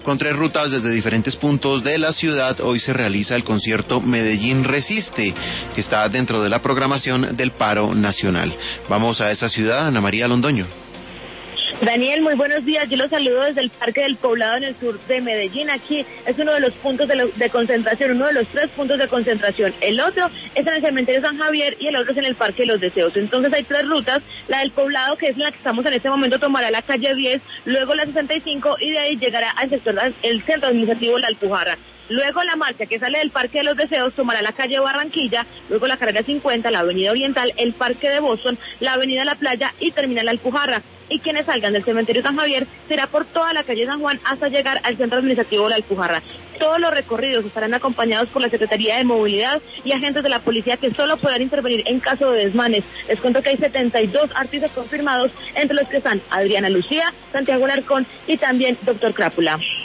Con 3 rutas desde diferentes puntos de la ciudad, hoy se realiza el concierto Medellín Resiste, que está dentro de la programación del Paro Nacional. Vamos a esa ciudad, Ana María Londoño. Daniel, muy buenos días. Yo los saludo desde el Parque del Poblado en el sur de Medellín. Aquí es uno de los puntos de concentración, uno de los 3 puntos de concentración. El otro es en el cementerio San Javier y el otro es en el Parque de los Deseos. Entonces hay 3 rutas. La del Poblado, que es en la que estamos en este momento, tomará la calle 10, luego la 65 y de ahí llegará al sector, el centro administrativo La Alpujarra. Luego la marcha que sale del Parque de los Deseos tomará la calle Barranquilla, luego la carrera 50, la avenida Oriental, el Parque de Boston, la avenida La Playa y termina La Alpujarra. Y quienes salgan del cementerio San Javier será por toda la calle San Juan hasta llegar al centro administrativo de La Alpujarra. Todos los recorridos estarán acompañados por la Secretaría de Movilidad y agentes de la policía que solo podrán intervenir en caso de desmanes. Les cuento que hay 72 artistas confirmados, entre los que están Adriana Lucía, Santiago Alarcón y también Dr. Crápula.